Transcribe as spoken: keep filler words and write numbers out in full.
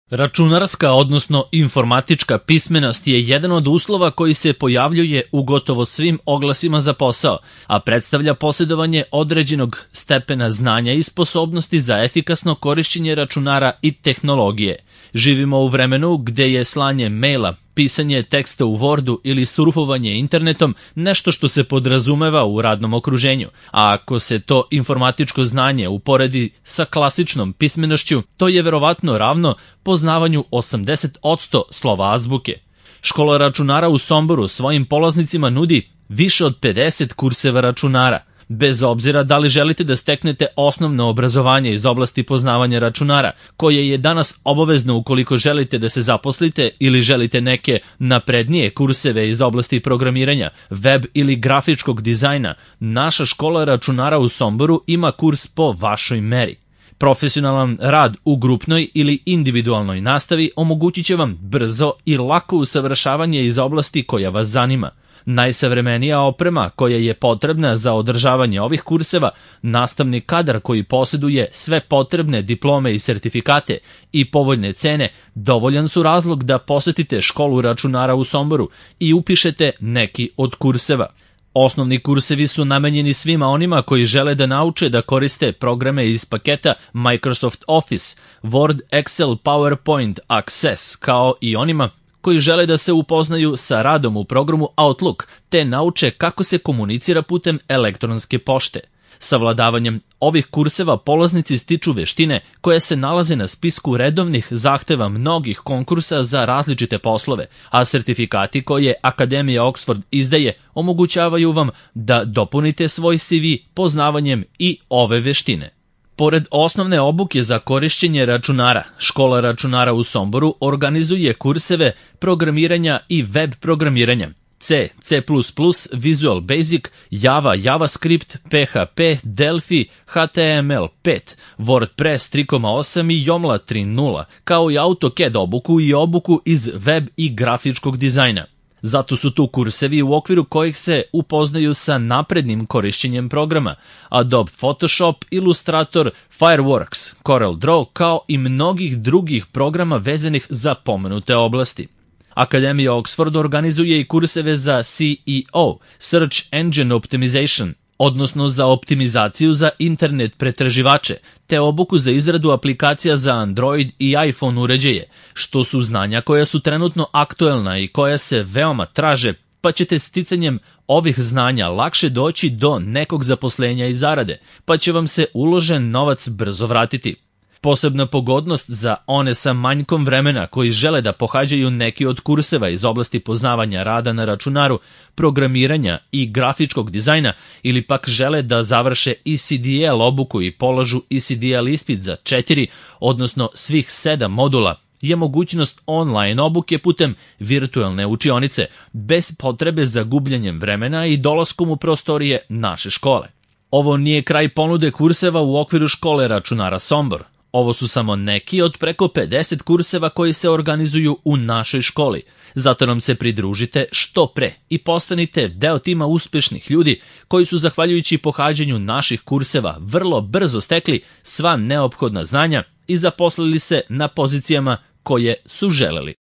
Računarska, odnosno informatička pismenost je jedan od uslova koji se pojavljuje u gotovo svim oglasima za posao, a predstavlja posjedovanje određenog stepena znanja i sposobnosti za efikasno korišćenje računara i tehnologije. Živimo u vremenu gde je slanje maila, pisanje teksta u Wordu ili surfovanje internetom nešto što se podrazumeva u radnom okruženju, a ako se to informatičko znanje uporedi sa klasičnom pismenošću, to je verovatno ravno poznavanju osamdeset posto slova azbuke. Škola računara u Somboru svojim polaznicima nudi više od pedeset kurseva računara. Bez obzira da li želite da steknete osnovno obrazovanje iz oblasti poznavanja računara, koje je danas obavezno ukoliko želite da se zaposlite ili želite neke naprednije kurseve iz oblasti programiranja, web ili grafičkog dizajna, naša škola računara u Somboru ima kurs po vašoj meri. Profesionalan rad u grupnoj ili individualnoj nastavi omogućit će vam brzo i lako usavršavanje iz oblasti koja vas zanima. Najsavremenija oprema koja je potrebna za održavanje ovih kurseva, nastavni kadar koji posjeduje sve potrebne diplome i sertifikate i povoljne cene, dovoljan su razlog da posetite školu računara u Somboru i upišete neki od kurseva. Osnovni kursevi su namenjeni svima onima koji žele da nauče da koriste programe iz paketa Microsoft Office, Word, Excel, PowerPoint, Access, kao i onima koji žele da se upoznaju sa radom u programu Outlook, te nauče kako se komunicira putem elektronske pošte. Savladavanjem ovih kurseva polaznici stiču veštine koje se nalaze na spisku redovnih zahteva mnogih konkursa za različite poslove, a sertifikati koje Akademija Oxford izdaje omogućavaju vam da dopunite svoj C V poznavanjem i ove veštine. Pored osnovne obuke za korišćenje računara, škola računara u Somboru organizuje kurseve programiranja i web programiranja, C, C plus plus, Visual Basic, Java, JavaScript, P H P, Delphi, H T M L pet, WordPress tri zarez osam i Joomla tri zarez nula, kao i AutoCAD obuku i obuku iz web i grafičkog dizajna. Zato su tu kursevi u okviru kojih se upoznaju sa naprednim korišćenjem programa Adobe Photoshop, Illustrator, Fireworks, CorelDRAW, kao i mnogih drugih programa vezanih za pomenute oblasti. Akademija Oxford organizuje i kurseve za C E O, Search Engine Optimization, odnosno za optimizaciju za internet pretraživače, te obuku za izradu aplikacija za Android i iPhone uređaje, što su znanja koja su trenutno aktuelna i koja se veoma traže, pa ćete sticanjem ovih znanja lakše doći do nekog zaposlenja i zarade, pa će vam se uložen novac brzo vratiti. Posebna pogodnost za one sa manjkom vremena koji žele da pohađaju neki od kurseva iz oblasti poznavanja rada na računaru, programiranja i grafičkog dizajna ili pak žele da završe E C D L obuku i polažu E C D L ispit za četiri, odnosno svih sedam modula, je mogućnost online obuke putem virtualne učionice, bez potrebe za gubljanjem vremena i dolaskom u prostorije naše škole. Ovo nije kraj ponude kurseva u okviru škole računara Sombor. Ovo su samo neki od preko pedeset kurseva koji se organizuju u našoj školi. Zato nam se pridružite što pre i postanite deo tima uspešnih ljudi koji su zahvaljujući pohađanju naših kurseva vrlo brzo stekli sva neophodna znanja i zaposlili se na pozicijama koje su želeli.